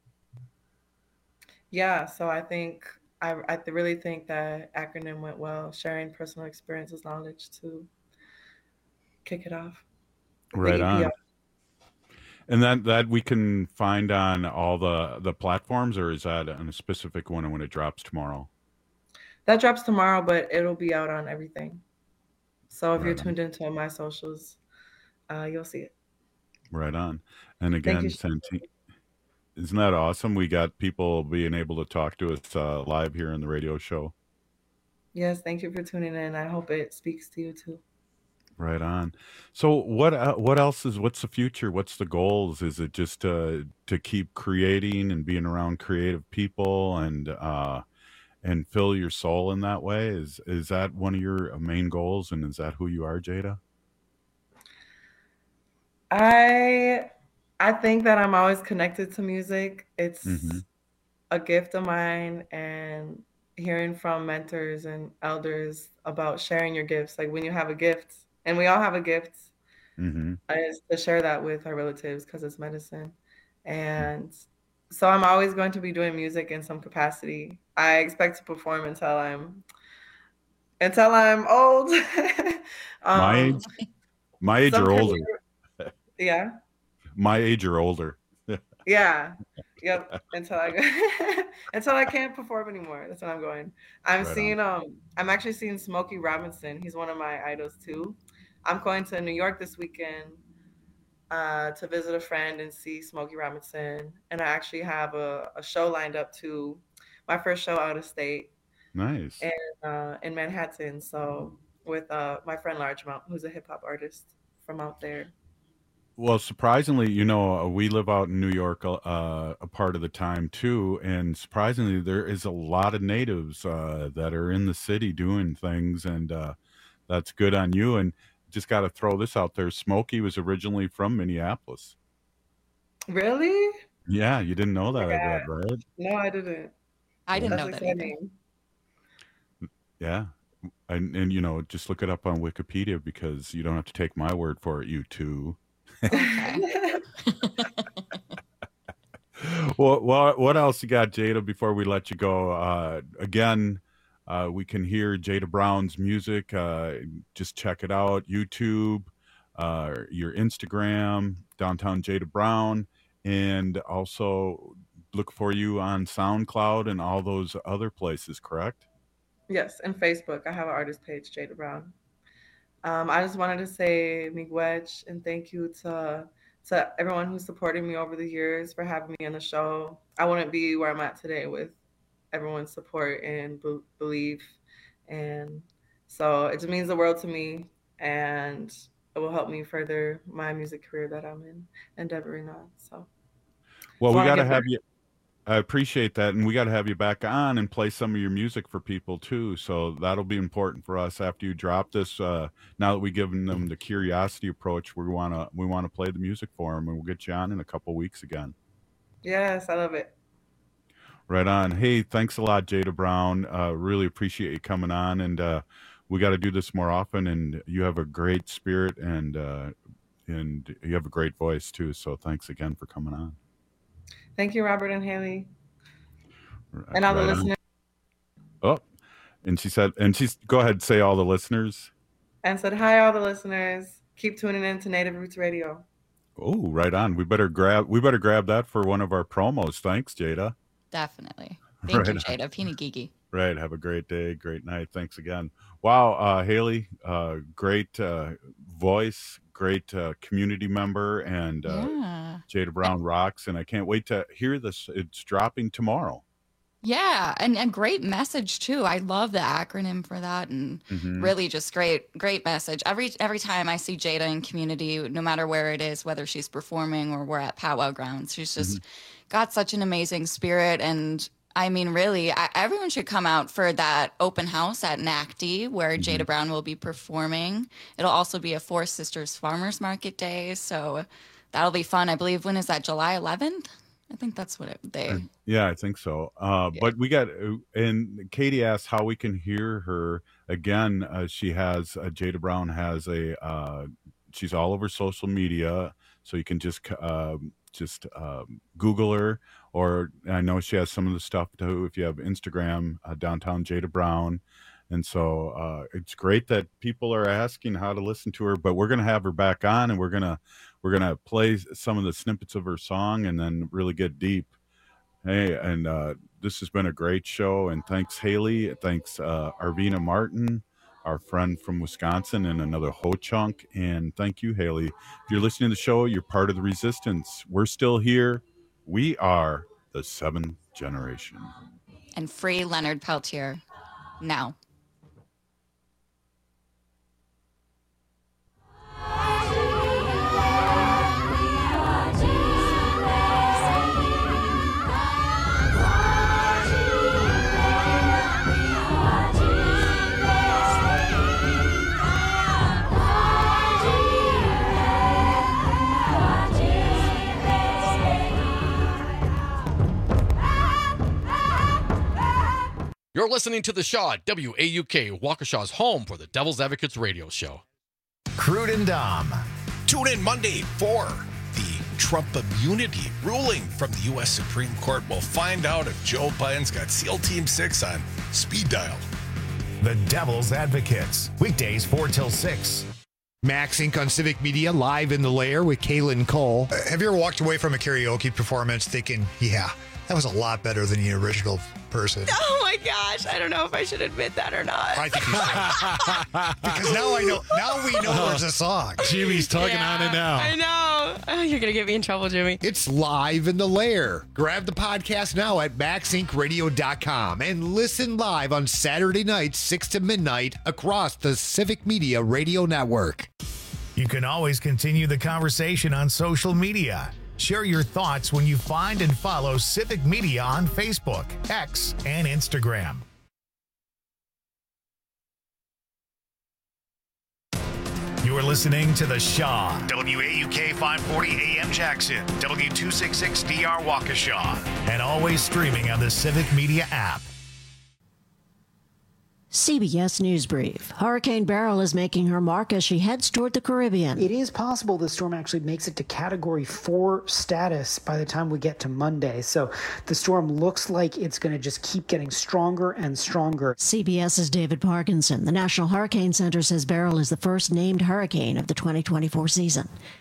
Yeah, so I really think that acronym went well, sharing personal experiences knowledge to kick it off. Right on. And that we can find on all the platforms, or is that on a specific one when it drops tomorrow? That drops tomorrow, but it'll be out on everything. So if you're tuned into my socials, you'll see it. Right on. And again, Santino, isn't that awesome? We got people being able to talk to us live here in the radio show. Yes, thank you for tuning in. I hope it speaks to you too. Right on. So what else what's the future? What's the goals? Is it just to keep creating and being around creative people and fill your soul in that way? Is that one of your main goals, and is that who you are, Jada? I think that I'm always connected to music. It's a gift of mine, and hearing from mentors and elders about sharing your gifts. Like when you have a gift, and we all have a gift, is to share that with our relatives because it's medicine. And so I'm always going to be doing music in some capacity. I expect to perform until I'm old. My age or older. Yeah. My age or older. Yeah. Yep. Until I can't perform anymore. That's when I'm going. I'm actually seeing Smokey Robinson. He's one of my idols too. I'm going to New York this weekend to visit a friend and see Smokey Robinson. And I actually have a show lined up too. My first show out of state. Nice. And in Manhattan. So with my friend Largemount, who's a hip hop artist from out there. Well, surprisingly, we live out in New York a part of the time too, and surprisingly, there is a lot of natives that are in the city doing things, and that's good on you. And just got to throw this out there: Smokey was originally from Minneapolis. Really? Yeah, you didn't know that, I bet, right? No, I didn't. I didn't That's know that exciting. Yeah, and just look it up on Wikipedia because you don't have to take my word for it. You too. Well, what else you got, Jada, before we let you go? Again, we can hear Jada Brown's music. Just check it out. YouTube, your Instagram, Downtown Jada Brown, and also look for you on SoundCloud and all those other places, correct? Yes, and Facebook. I have an artist page, Jada Brown. I just wanted to say miigwech and thank you to everyone who supported me over the years for having me on the show. I wouldn't be where I'm at today with everyone's support and belief. And so it just means the world to me, and it will help me further my music career that I'm endeavoring on. So, well, we got to have you. I appreciate that, and we got to have you back on and play some of your music for people too. So that'll be important for us after you drop this. Now that we've given them the curiosity approach, we want to play the music for them, and we'll get you on in a couple weeks again. Yes, I love it. Right on. Hey, thanks a lot, Jada Brown. Really appreciate you coming on, and we got to do this more often. And you have a great spirit, and you have a great voice too. So thanks again for coming on. Thank you, Robert and Haley. And all the listeners. Oh, and she's go ahead and say all the listeners. And said, hi, all the listeners. Keep tuning in to Native Roots Radio. Oh, right on. We better grab that for one of our promos. Thanks, Jada. Definitely. Thank you, Jada. Peanut Geeky. Right. Have a great day. Great night. Thanks again. Wow, Haley, great voice, great community member, and Jada Brown rocks. And I can't wait to hear this. It's dropping tomorrow. Yeah, and great message too. I love the acronym for that, and really just great message. Every time I see Jada in community, no matter where it is, whether she's performing or we're at Powwow Grounds, she's just got such an amazing spirit. And I mean, really, everyone should come out for that open house at NACD where Jada Brown will be performing. It'll also be a Four Sisters Farmers Market Day, so that'll be fun. I believe, when is that, July 11th? I think that's what Yeah, I think so. But we got, and Katie asked how we can hear her again. She has, Jada Brown has she's all over social media, so you can just Google her, or I know she has some of the stuff too. If you have Instagram, Downtown Jada Brown. And so it's great that people are asking how to listen to her, but we're going to have her back on, and we're going to play some of the snippets of her song and then really get deep. Hey, and this has been a great show, and thanks, Haley. Thanks, Arvina Martin, our friend from Wisconsin, and another Ho-Chunk. And thank you, Haley. If you're listening to the show, you're part of the resistance. We're still here. We are the 7th generation. And free Leonard Peltier now. You're listening to The Shaw at WAUK, Waukesha's home for the Devil's Advocates radio show. Crude and Dom. Tune in Monday for the Trump immunity ruling from the U.S. Supreme Court. We'll find out if Joe Biden's got SEAL Team 6 on speed dial. The Devil's Advocates. Weekdays 4 till 6. Max Inc. on Civic Media, live in the lair with Kaylin Cole. Have you ever walked away from a karaoke performance thinking, yeah, that was a lot better than the original person? Oh my gosh, I don't know if I should admit that or not. I think you should. Because now we know there's a song. Jimmy's tugging on it now. I know. Oh, you're going to get me in trouble, Jimmy. It's live in the lair. Grab the podcast now at maxincradio.com and listen live on Saturday nights, 6 to midnight, across the Civic Media Radio Network. You can always continue the conversation on social media. Share your thoughts when you find and follow Civic Media on Facebook, X, and Instagram. You are listening to The Shaw, WAUK 540 AM Jackson, W266DR Waukesha, and always streaming on the Civic Media app. CBS News Brief. Hurricane Beryl is making her mark as she heads toward the Caribbean. It is possible the storm actually makes it to Category 4 status by the time we get to Monday. So the storm looks like it's going to just keep getting stronger and stronger. CBS's David Parkinson. The National Hurricane Center says Beryl is the first named hurricane of the 2024 season.